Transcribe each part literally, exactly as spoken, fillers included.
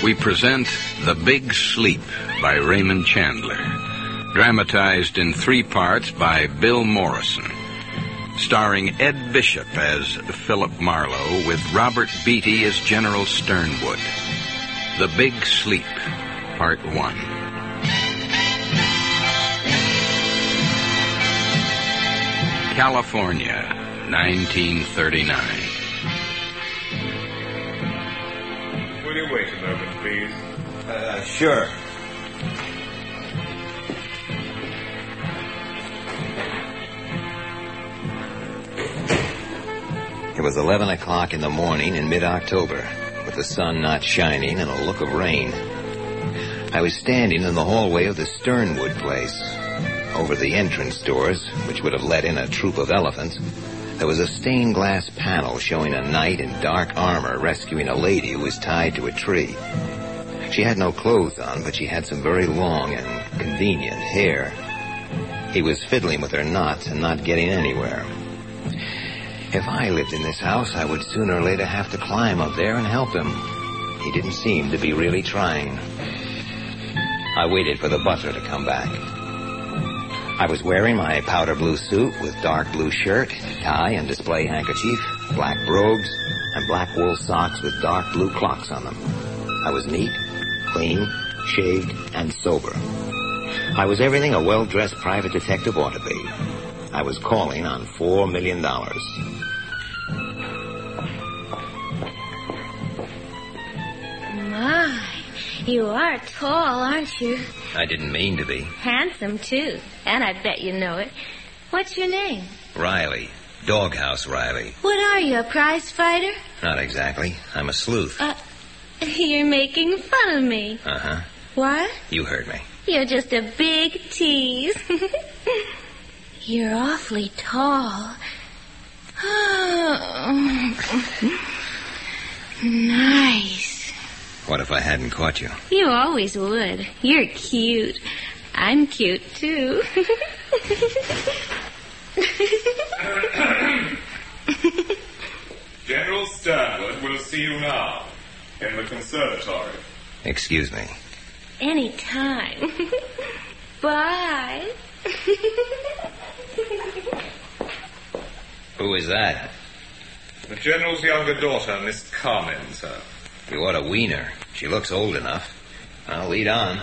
we present The Big Sleep by Raymond Chandler, dramatized in three parts by Bill Morrison, starring Ed Bishop as Philip Marlowe with Robert Beatty as General Sternwood. The Big Sleep, Part One. California, nineteen thirty-nine. Will you wait a moment, please? Uh, sure. It was eleven o'clock in the morning in mid-October, with the sun not shining and a look of rain. I was standing in the hallway of the Sternwood place. Over the entrance doors, which would have let in a troop of elephants, there was a stained glass panel showing a knight in dark armor rescuing a lady who was tied to a tree. She had no clothes on, but she had some very long and convenient hair. He was fiddling with her knots and not getting anywhere. If I lived in this house, I would sooner or later have to climb up there and help him. He didn't seem to be really trying. I waited for the butler to come back. I was wearing my powder blue suit with dark blue shirt, tie, and display handkerchief, black brogues, and black wool socks with dark blue clocks on them. I was neat, clean, shaved, and sober. I was everything a well-dressed private detective ought to be. I was calling on four million dollars. My, you are tall, aren't you? I didn't mean to be. Handsome, too. And I bet you know it. What's your name? Riley. Doghouse Riley. What are you, a prize fighter? Not exactly. I'm a sleuth. Uh, you're making fun of me. Uh-huh. What? You heard me. You're just a big tease. You're awfully tall. Oh. Nice. What if I hadn't caught you? You always would. You're cute. I'm cute, too. General Sternwood will see you now in the conservatory. Excuse me. Any time. Bye. Who is that? The General's younger daughter, Miss Carmen, sir. You ought to wean her. She looks old enough. I'll lead on.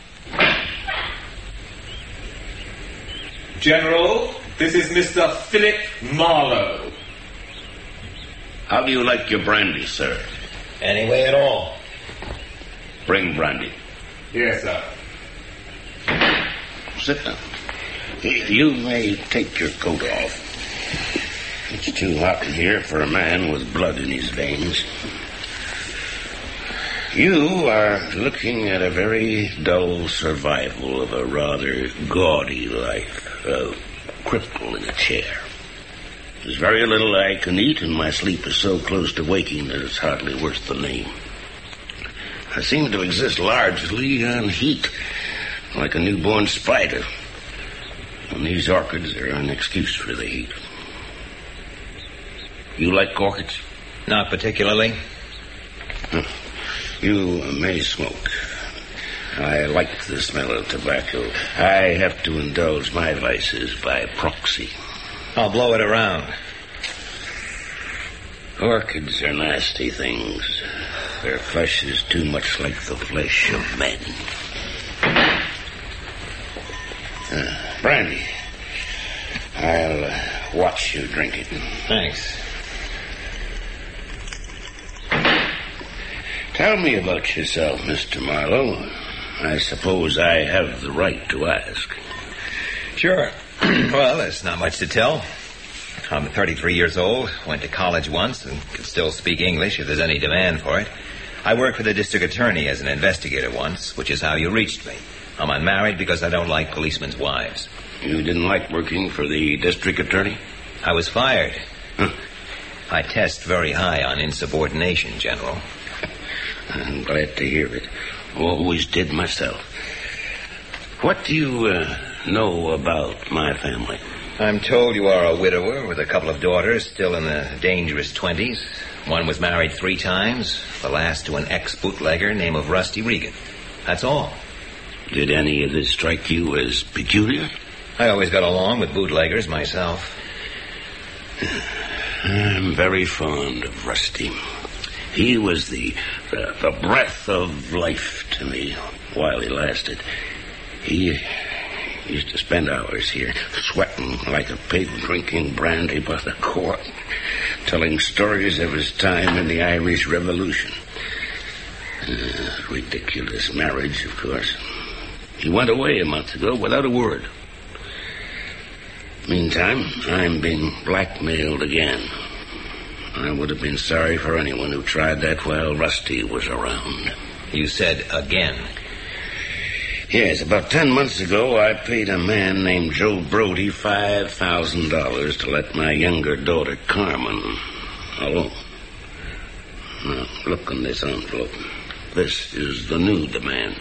General, this is Mister Philip Marlowe. How do you like your brandy, sir? Any way at all. Bring brandy. Yes, sir. Sit down. You may take your coat off. It's too hot in here for a man with blood in his veins. You are looking at a very dull survival of a rather gaudy life. A cripple in a chair. There's very little I can eat, and my sleep is so close to waking that it's hardly worth the name. I seem to exist largely on heat, like a newborn spider. And these orchids are an excuse for the heat. You like orchids? Not particularly. Huh. You may smoke. I like the smell of tobacco. I have to indulge my vices by proxy. I'll blow it around. Orchids are nasty things. Their flesh is too much like the flesh of men. Uh, brandy. I'll uh, watch you drink it. Thanks. Tell me about yourself, Mister Marlowe. I suppose I have the right to ask. Sure. Well, there's not much to tell. I'm thirty-three years old, went to college once, and can still speak English if there's any demand for it. I worked for the district attorney as an investigator once, which is how you reached me. I'm unmarried because I don't like policemen's wives. You didn't like working for the district attorney? I was fired. Huh. I test very high on insubordination, General. I'm glad to hear it. Always did myself. What do you uh, know about my family? I'm told you are a widower with a couple of daughters still in the dangerous twenties. One was married three times, the last to an ex-bootlegger named of Rusty Regan. That's all. Did any of this strike you as peculiar? I always got along with bootleggers myself. I'm very fond of Rusty. He was the, the, the breath of life to me while he lasted. He used to spend hours here, sweating like a pig, drinking brandy by the quart, telling stories of his time in the Irish Revolution. Uh, ridiculous marriage, of course. He went away a month ago without a word. Meantime, I'm being blackmailed again. I would have been sorry for anyone who tried that while Rusty was around. You said again. Yes, about ten months ago, I paid a man named Joe Brody five thousand dollars to let my younger daughter, Carmen, alone. Now, look on this envelope. This is the new demand.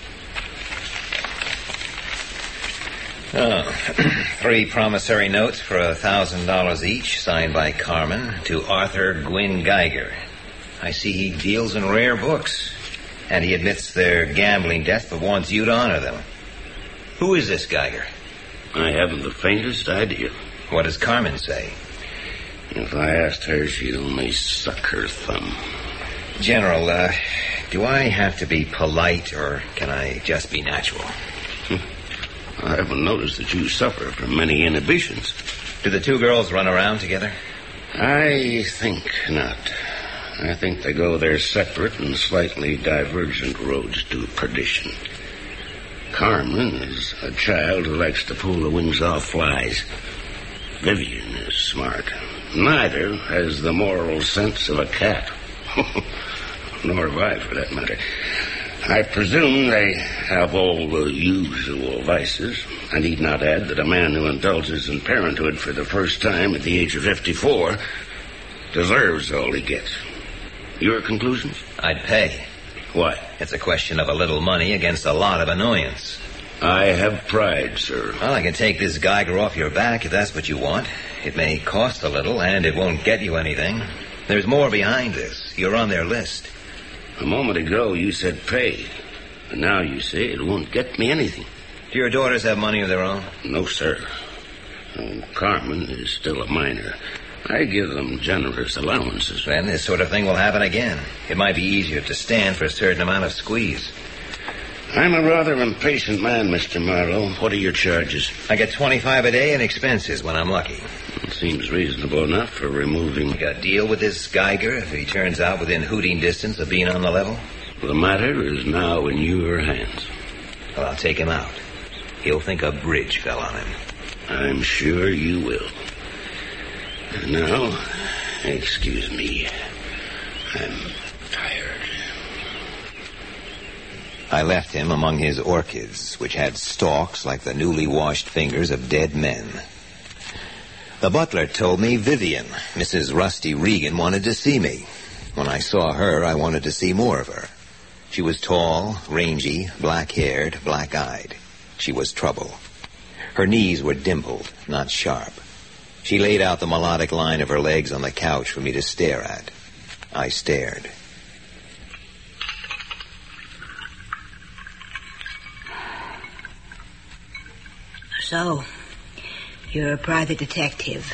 Oh, three promissory notes for a thousand dollars each, signed by Carmen, to Arthur Gwynn Geiger. I see he deals in rare books, and he admits their gambling debts but wants you to honor them. Who is this Geiger? I haven't the faintest idea. What does Carmen say? If I asked her, she'd only suck her thumb. General, uh, do I have to be polite, or can I just be natural? I haven't noticed that you suffer from many inhibitions. Do the two girls run around together? I think not. I think they go their separate and slightly divergent roads to perdition. Carmen is a child who likes to pull the wings off flies. Vivian is smart. Neither has the moral sense of a cat. Nor have I, for that matter. I presume they have all the usual vices. I need not add that a man who indulges in parenthood for the first time at the age of fifty-four deserves all he gets. Your conclusions? I'd pay. Why? It's a question of a little money against a lot of annoyance. I have pride, sir. Well, I can take this Geiger off your back if that's what you want. It may cost a little, and it won't get you anything. There's more behind this. You're on their list. A moment ago, you said pay. And now you say it won't get me anything. Do your daughters have money of their own? No, sir. Oh, Carmen is still a minor. I give them generous allowances. Then this sort of thing will happen again. It might be easier to stand for a certain amount of squeeze. I'm a rather impatient man, Mister Marlowe. What are your charges? I get twenty-five a day in expenses when I'm lucky. It seems reasonable enough for removing... You got a deal with this Geiger if he turns out within hooting distance of being on the level? The matter is now in your hands. Well, I'll take him out. He'll think a bridge fell on him. I'm sure you will. And now, excuse me. I'm tired. I left him among his orchids, which had stalks like the newly washed fingers of dead men. The butler told me Vivian, Missus Rusty Regan, wanted to see me. When I saw her, I wanted to see more of her. She was tall, rangy, black-haired, black-eyed. She was trouble. Her knees were dimpled, not sharp. She laid out the melodic line of her legs on the couch for me to stare at. I stared. So, you're a private detective.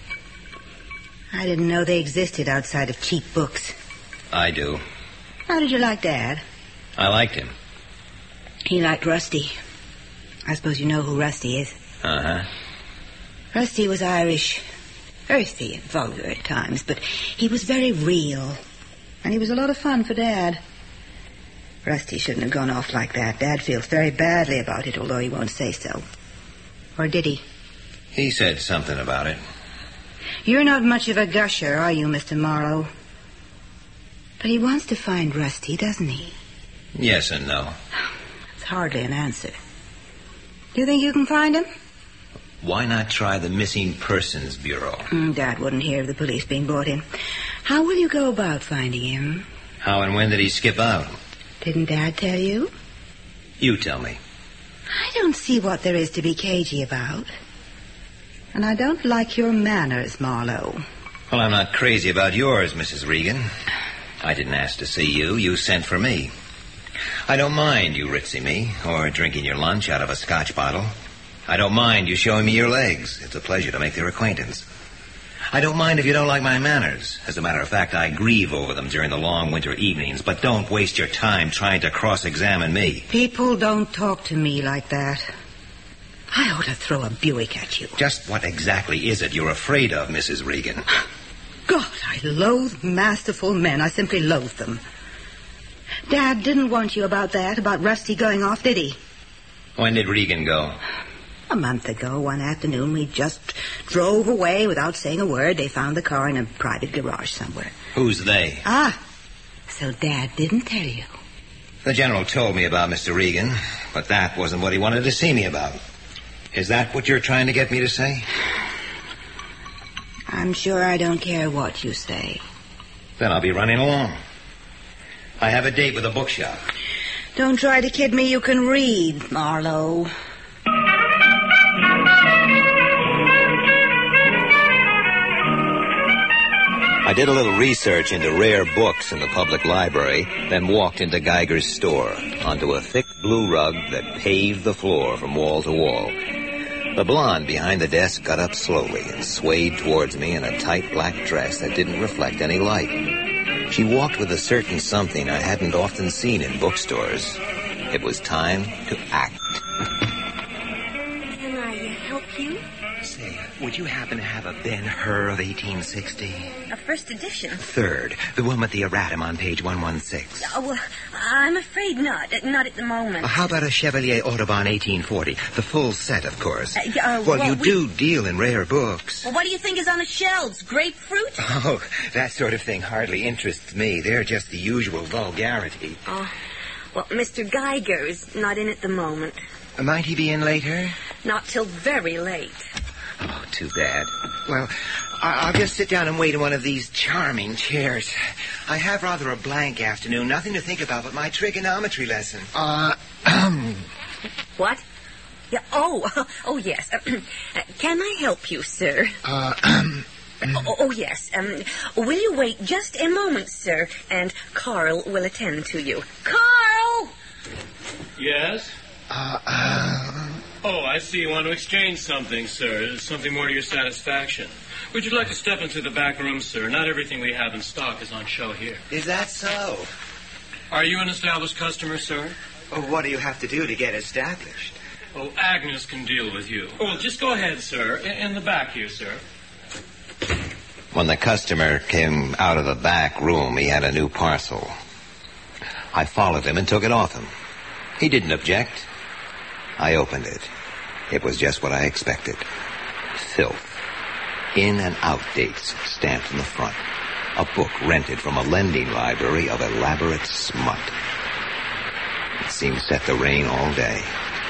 I didn't know they existed outside of cheap books. I do. How did you like Dad? I liked him. He liked Rusty. I suppose you know who Rusty is. Uh-huh. Rusty was Irish. Earthy and vulgar at times, but he was very real. And he was a lot of fun for Dad. Rusty shouldn't have gone off like that. Dad feels very badly about it, although he won't say so. Or did he? He said something about it. You're not much of a gusher, are you, Mister Marlowe? But he wants to find Rusty, doesn't he? Yes and no. It's hardly an answer. Do you think you can find him? Why not try the Missing Persons Bureau? Mm, Dad wouldn't hear of the police being brought in. How will you go about finding him? How and when did he skip out? Didn't Dad tell you? You tell me. I don't see what there is to be cagey about. And I don't like your manners, Marlowe. Well, I'm not crazy about yours, Missus Regan. I didn't ask to see you. You sent for me. I don't mind you ritzing me or drinking your lunch out of a scotch bottle. I don't mind you showing me your legs. It's a pleasure to make their acquaintance. I don't mind if you don't like my manners. As a matter of fact, I grieve over them during the long winter evenings. But don't waste your time trying to cross-examine me. People don't talk to me like that. I ought to throw a Buick at you. Just what exactly is it you're afraid of, Missus Regan? God, I loathe masterful men. I simply loathe them. Dad didn't want you about that, about Rusty going off, did he? When did Regan go? A month ago, one afternoon, we just drove away without saying a word. They found the car in a private garage somewhere. Who's they? Ah, so Dad didn't tell you. The General told me about Mister Regan, but that wasn't what he wanted to see me about. Is that what you're trying to get me to say? I'm sure I don't care what you say. Then I'll be running along. I have a date with a bookshop. Don't try to kid me you can read, Marlowe. I did a little research into rare books in the public library, then walked into Geiger's store, onto a thick blue rug that paved the floor from wall to wall. The blonde behind the desk got up slowly and swayed towards me in a tight black dress that didn't reflect any light. She walked with a certain something I hadn't often seen in bookstores. It was time to act. Can I uh, help you? Say, would you happen to have a Ben-Hur of eighteen sixty? A first edition? Third, the one with the erratum on page one sixteen. Oh, well, I'm afraid not. Not at the moment. Uh, how about a Chevalier Audubon eighteen forty? The full set, of course. Uh, uh, well, well, you we... do deal in rare books. Well, what do you think is on the shelves? Grapefruit? Oh, that sort of thing hardly interests me. They're just the usual vulgarity. Oh, well, Mister Geiger is not in at the moment. Uh, might he be in later? Not till very late. Oh, too bad. Well, I- I'll just sit down and wait in one of these charming chairs. I have rather a blank afternoon. Nothing to think about but my trigonometry lesson. Uh, What? Yeah, oh, oh, yes. Uh, can I help you, sir? Uh, oh, oh, yes. Um, will you wait just a moment, sir, and Carl will attend to you. Carl! Yes? Uh, uh... Oh, I see you want to exchange something, sir. Something more to your satisfaction. Would you like to step into the back room, sir? Not everything we have in stock is on show here. Is that so? Are you an established customer, sir? Oh, what do you have to do to get established? Oh, Agnes can deal with you. Oh, well, just go ahead, sir. In, in the back here, sir. When the customer came out of the back room, he had a new parcel. I followed him and took it off him. He didn't object. I opened it. It was just what I expected. Filth. In and out dates stamped in the front. A book rented from a lending library of elaborate smut. It seemed set to rain all day.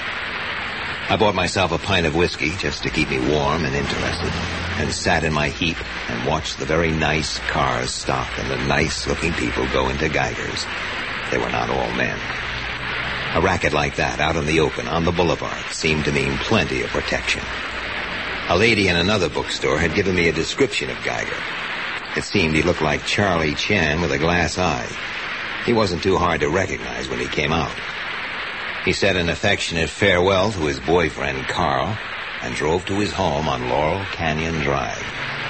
I bought myself a pint of whiskey just to keep me warm and interested, and sat in my heap and watched the very nice cars stop and the nice-looking people go into Geiger's. They were not all men. A racket like that, out in the open, on the boulevard, seemed to mean plenty of protection. A lady in another bookstore had given me a description of Geiger. It seemed he looked like Charlie Chan with a glass eye. He wasn't too hard to recognize when he came out. He said an affectionate farewell to his boyfriend, Carl, and drove to his home on Laurel Canyon Drive.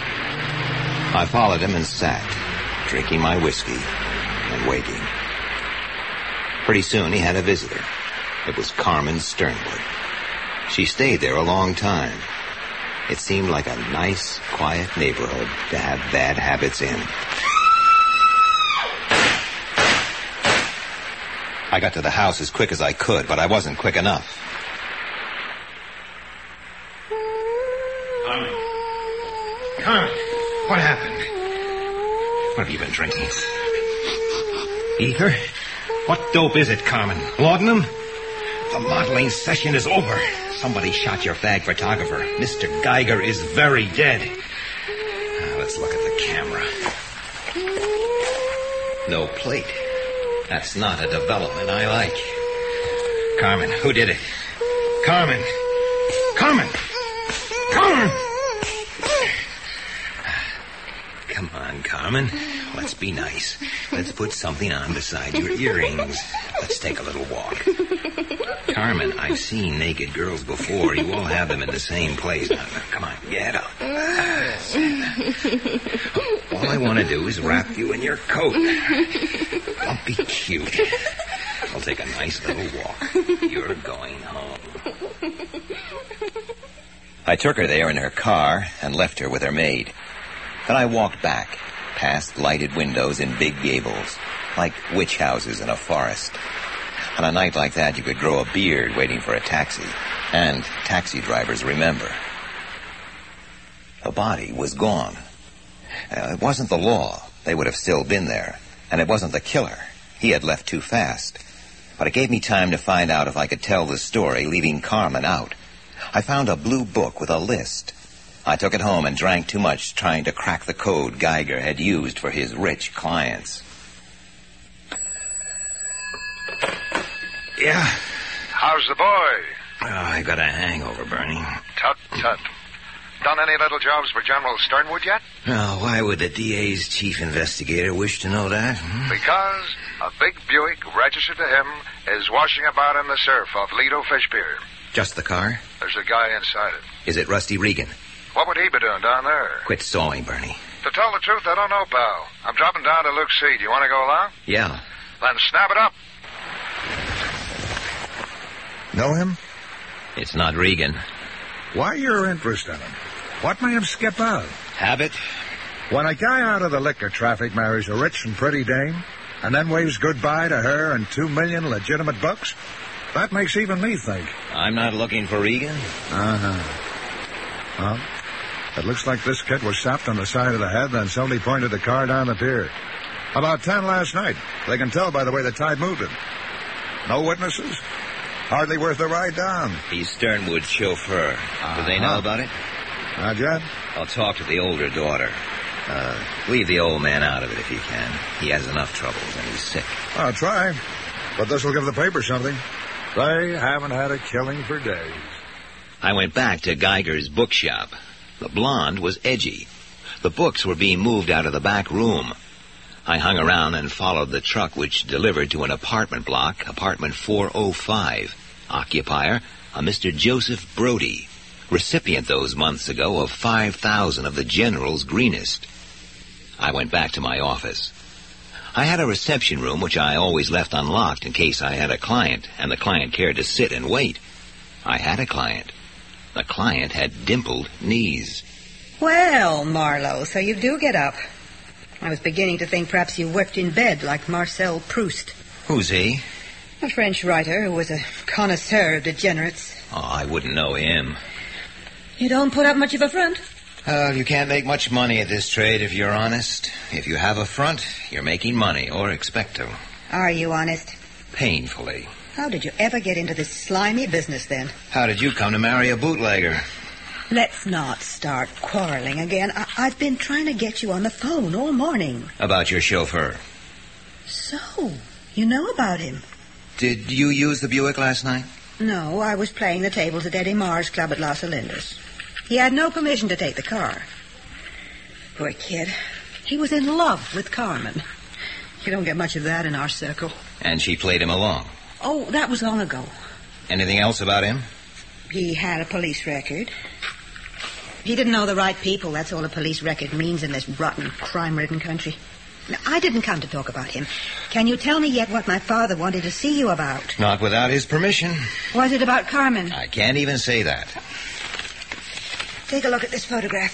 I followed him and sat, drinking my whiskey and waiting. Pretty soon he had a visitor. It was Carmen Sternwood. She stayed there a long time. It seemed like a nice, quiet neighborhood to have bad habits in. I got to the house as quick as I could, but I wasn't quick enough. Carmen. Carmen, what happened? What have you been drinking? Ether? What dope is it, Carmen? Laudanum? The modeling session is over. Somebody shot your fag photographer. Mister Geiger is very dead. Now, let's look at the camera. No plate. That's not a development I like. Carmen, who did it? Carmen! Carmen! Carmen! on, Carmen. Let's be nice. Let's put something on beside your earrings. Let's take a little walk. Carmen, I've seen naked girls before. You all have them in the same place. Now, now, come on, get up. All I want to do is wrap you in your coat. Don't be cute. I'll take a nice little walk. You're going home. I took her there in her car and left her with her maid. Then I walked back, past lighted windows in big gables, like witch houses in a forest. On a night like that, you could grow a beard waiting for a taxi, and taxi drivers remember. The body was gone. Uh, it wasn't the law. They would have still been there. And it wasn't the killer. He had left too fast. But it gave me time to find out if I could tell the story, leaving Carmen out. I found a blue book with a list. I took it home and drank too much trying to crack the code Geiger had used for his rich clients. Yeah? How's the boy? Oh, I got a hangover, Bernie. Tut, tut. Done any little jobs for General Sternwood yet? Oh, why would the D A's chief investigator wish to know that? Hmm? Because a big Buick registered to him is washing about in the surf off Lido Fish Pier. Just the car? There's a guy inside it. Is it Rusty Regan? What would he be doing down there? Quit stalling, Bernie. To tell the truth, I don't know, pal. I'm dropping down to Luke C. Do you want to go along? Yeah. Then snap it up. Know him? It's not Regan. Why you're interested in him? What made him skip out? Habit? When a guy out of the liquor traffic marries a rich and pretty dame, and then waves goodbye to her and two million legitimate bucks, that makes even me think. I'm not looking for Regan. Uh-huh. Well, it looks like this kid was sapped on the side of the head, then somebody pointed the car down the pier. About ten last night. They can tell by the way the tide moved it. No witnesses? Hardly worth the ride down. He's Sternwood's chauffeur. Uh-huh. Do they know about it? Not yet. I'll talk to the older daughter. Uh, leave the old man out of it if you can. He has enough troubles and he's sick. I'll try. But this will give the paper something. They haven't had a killing for days. I went back to Geiger's bookshop. The blonde was edgy. The books were being moved out of the back room. I hung around and followed the truck which delivered to an apartment block, apartment four oh five. Occupier, a Mister Joseph Brody, recipient those months ago of five thousand of the General's greenest. I went back to my office. I had a reception room which I always left unlocked in case I had a client, and the client cared to sit and wait. I had a client. The client had dimpled knees. Well, Marlowe, so you do get up. I was beginning to think perhaps you worked in bed like Marcel Proust. Who's he? A French writer who was a connoisseur of degenerates. Oh, I wouldn't know him. You don't put up much of a front? Uh, you can't make much money at this trade if you're honest. If you have a front, you're making money, or expect to. Are you honest? Painfully. How did you ever get into this slimy business, then? How did you come to marry a bootlegger? Let's not start quarreling again. I- I've been trying to get you on the phone all morning. About your chauffeur. So, you know about him? Did you use the Buick last night? No, I was playing the tables at Eddie Marr's club at Los Alinders. He had no permission to take the car. Poor kid. He was in love with Carmen. You don't get much of that in our circle. And she played him along. Oh, that was long ago. Anything else about him? He had a police record. He didn't know the right people. That's all a police record means in this rotten, crime-ridden country. Now, I didn't come to talk about him. Can you tell me yet what my father wanted to see you about? Not without his permission. Was it about Carmen? I can't even say that. Take a look at this photograph.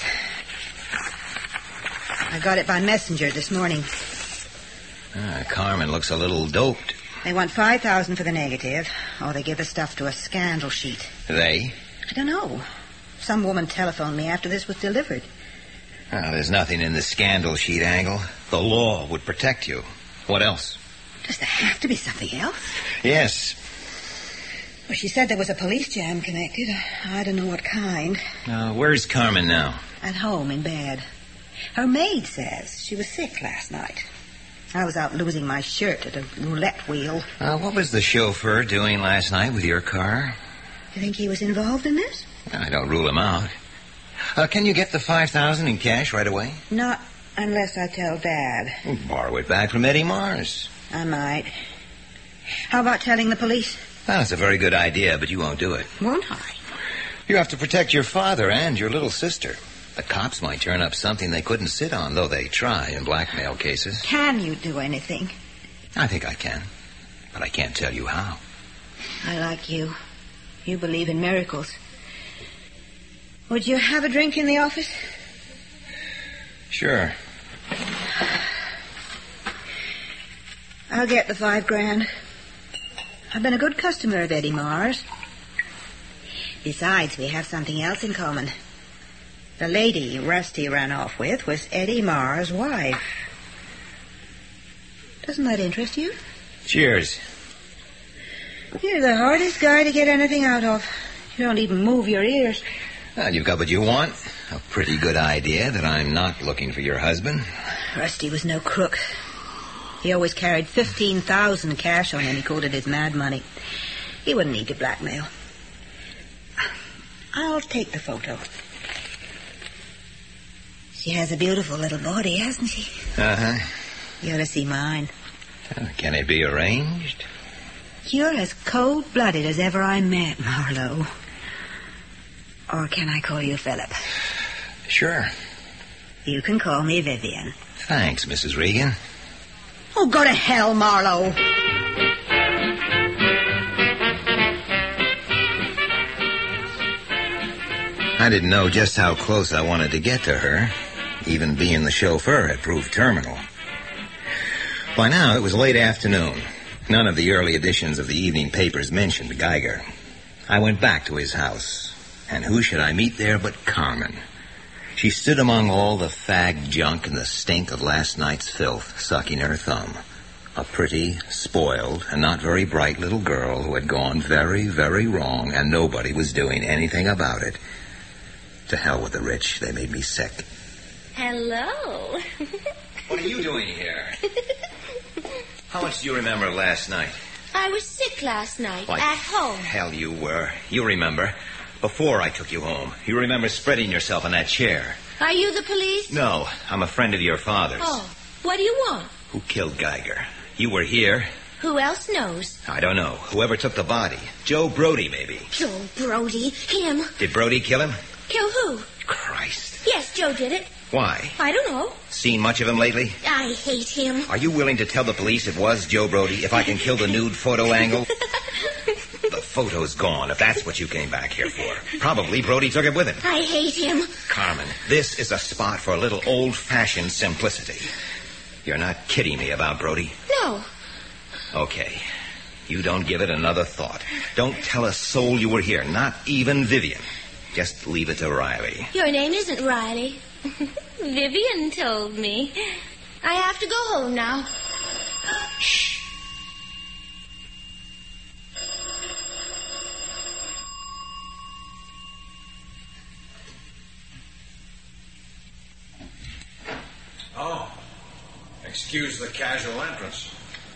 I got it by messenger this morning. Ah, Carmen looks a little doped. They want five thousand dollars for the negative, or they give the stuff to a scandal sheet. They? I don't know. Some woman telephoned me after this was delivered. Oh, there's nothing in the scandal sheet angle. The law would protect you. What else? Does there have to be something else? Yes. Well, she said there was a police jam connected. I don't know what kind. Uh, where's Carmen now? At home in bed. Her maid says she was sick last night. I was out losing my shirt at a roulette wheel. Uh, what was the chauffeur doing last night with your car? You think he was involved in this? I don't rule him out. Uh, can you get the five thousand in cash right away? Not Unless I tell Dad. Well, borrow it back from Eddie Mars. I might. How about telling the police? Well, it's a very good idea, but you won't do it. Won't I? You have to protect your father and your little sister. The cops might turn up something they couldn't sit on, though they try in blackmail cases. Can you do anything? I think I can, but I can't tell you how. I like you. You believe in miracles. Would you have a drink in the office? Sure. I'll get the five grand. I've been a good customer of Eddie Mars. Besides, we have something else in common. The lady Rusty ran off with was Eddie Mars' wife. Doesn't that interest you? Cheers. You're the hardest guy to get anything out of. You don't even move your ears. Well, you've got what you want. A pretty good idea that I'm not looking for your husband. Rusty was no crook. He always carried fifteen thousand cash on him. He called it his mad money. He wouldn't need to blackmail. I'll take the photo. She has a beautiful little body, hasn't she? Uh-huh. You ought to see mine. Uh, can it be arranged? You're as cold-blooded as ever I met, Marlowe. Or can I call you Philip? Sure. You can call me Vivian. Thanks, Missus Regan. Oh, go to hell, Marlowe. I didn't know just how close I wanted to get to her. Even being the chauffeur had proved terminal. By now, it was late afternoon. None of the early editions of the evening papers mentioned Geiger. I went back to his house. And who should I meet there but Carmen? She stood among all the fag junk and the stink of last night's filth, sucking her thumb. A pretty, spoiled, and not very bright little girl who had gone very, very wrong, and nobody was doing anything about it. To hell with the rich. They made me sick. Hello. What are you doing here? How much do you remember last night? I was sick last night, Why, at home. Hell you were. You remember. Before I took you home. You remember spreading yourself in that chair. Are you the police? No, I'm a friend of your father's. Oh, what do you want? Who killed Geiger? You were here. Who else knows? I don't know. Whoever took the body. Joe Brody, maybe. Joe Brody? Him? Did Brody kill him? Kill who? Christ. Yes, Joe did it. Why? I don't know. Seen much of him lately? I hate him. Are you willing to tell the police it was Joe Brody if I can kill the nude photo angle? The photo's gone, if that's what you came back here for. Probably Brody took it with him. I hate him. Carmen, this is a spot for a little old-fashioned simplicity. You're not kidding me about Brody? No. Okay. You don't give it another thought. Don't tell a soul you were here, not even Vivian. Just leave it to Riley. Your name isn't Riley. Vivian told me. I have to go home now. Shh. Oh. Excuse the casual entrance.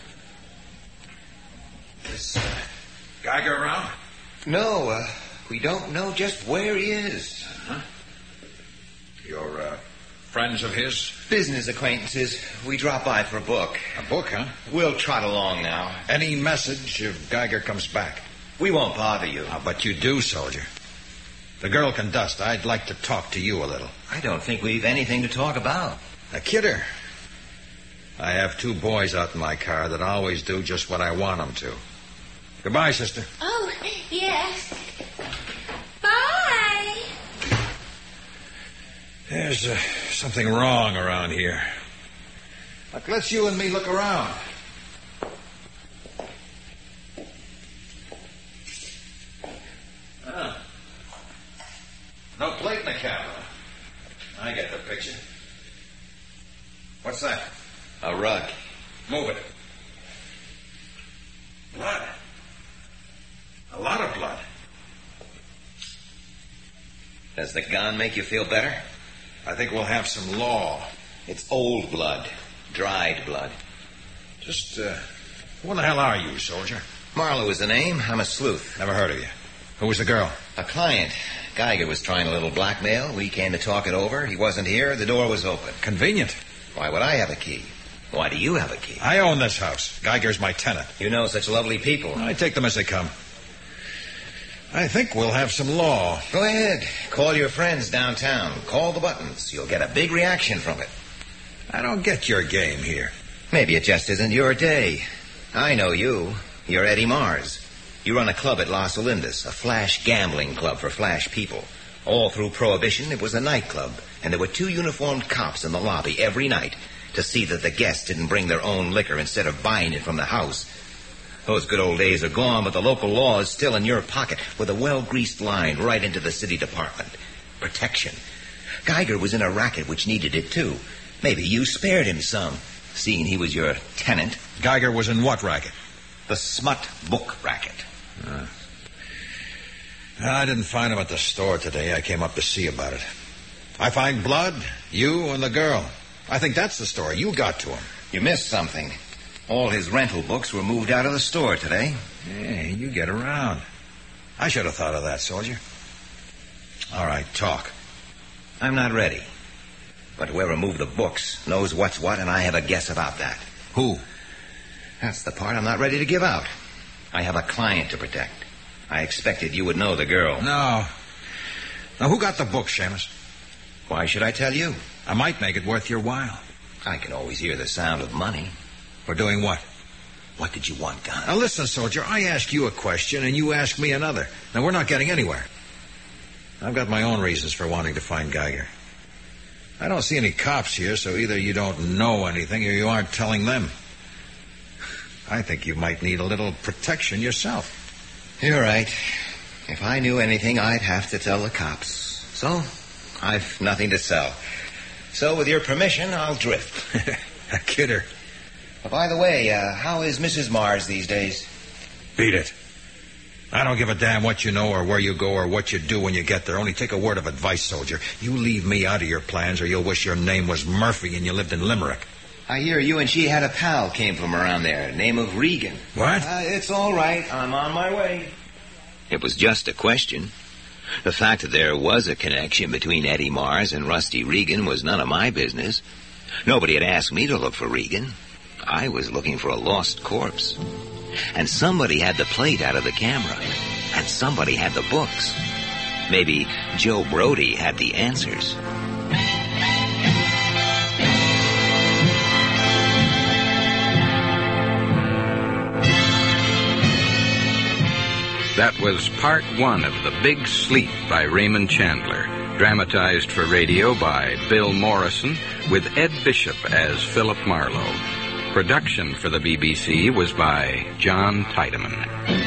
Is uh, Geiger around? No, uh, we don't know just where he is. Huh? You're, uh, friends of his? Business acquaintances. We drop by for a book. A book, huh? We'll trot along now. Any message if Geiger comes back? We won't bother you. Ah, but you do, soldier. The girl can dust. I'd like to talk to you a little. I don't think we've anything to talk about. A kidder. I have two boys out in my car that always do just what I want them to. Goodbye, sister. Oh, yes. Bye. There's uh, something wrong around here. Look, let's you and me look around. Ah. No plate in the camera. I get the picture. What's that? A rug. Move it. Blood. A lot of blood. Does the gun make you feel better? I think we'll have some law. It's old blood. Dried blood. Just, uh, who the hell are you, soldier? Marlowe is the name. I'm a sleuth. Never heard of you. Who was the girl? A client. Geiger was trying a little blackmail. We came to talk it over. He wasn't here. The door was open. Convenient. Why would I have a key? Why do you have a key? I own this house. Geiger's my tenant. You know such lovely people. I take them as they come. I think we'll have some law. Go ahead. Call your friends downtown. Call the buttons. You'll get a big reaction from it. I don't get your game here. Maybe it just isn't your day. I know you. You're Eddie Mars. You run a club at Las Olindas, a flash gambling club for flash people. All through Prohibition, it was a nightclub, and there were two uniformed cops in the lobby every night to see that the guests didn't bring their own liquor instead of buying it from the house. Those good old days are gone, but the local law is still in your pocket with a well-greased line right into the city department. Protection. Geiger was in a racket which needed it, too. Maybe you spared him some, seeing he was your tenant. Geiger was in what racket? The smut book racket. Uh, I didn't find him at the store today. I came up to see about it. I find blood, you, and the girl. I think that's the story. You got to him. You missed something. All his rental books were moved out of the store today. Hey, you get around. I should have thought of that, soldier. All right, talk. I'm not ready. But whoever moved the books knows what's what, and I have a guess about that. Who? That's the part I'm not ready to give out. I have a client to protect. I expected you would know the girl. No. Now, who got the book, Seamus? Why should I tell you? I might make it worth your while. I can always hear the sound of money. For doing what? What did you want done? Now, listen, soldier, I ask you a question, and you ask me another. Now, we're not getting anywhere. I've got my own reasons for wanting to find Geiger. I don't see any cops here, so either you don't know anything or you aren't telling them. I think you might need a little protection yourself. You're right. If I knew anything, I'd have to tell the cops. So, I've nothing to sell. So, with your permission, I'll drift. A kidder. Well, by the way, uh, how is Missus Mars these days? Beat it. I don't give a damn what you know or where you go or what you do when you get there. Only take a word of advice, soldier. You leave me out of your plans or you'll wish your name was Murphy and you lived in Limerick. I hear you and she had a pal came from around there, name of Regan. What? Uh, it's all right. I'm on my way. It was just a question. The fact that there was a connection between Eddie Mars and Rusty Regan was none of my business. Nobody had asked me to look for Regan. I was looking for a lost corpse. And somebody had the plate out of the camera. And somebody had the books. Maybe Joe Brody had the answers. That was part one of The Big Sleep by Raymond Chandler, dramatized for radio by Bill Morrison, with Ed Bishop as Philip Marlowe. Production for the B B C was by John Tiedemann.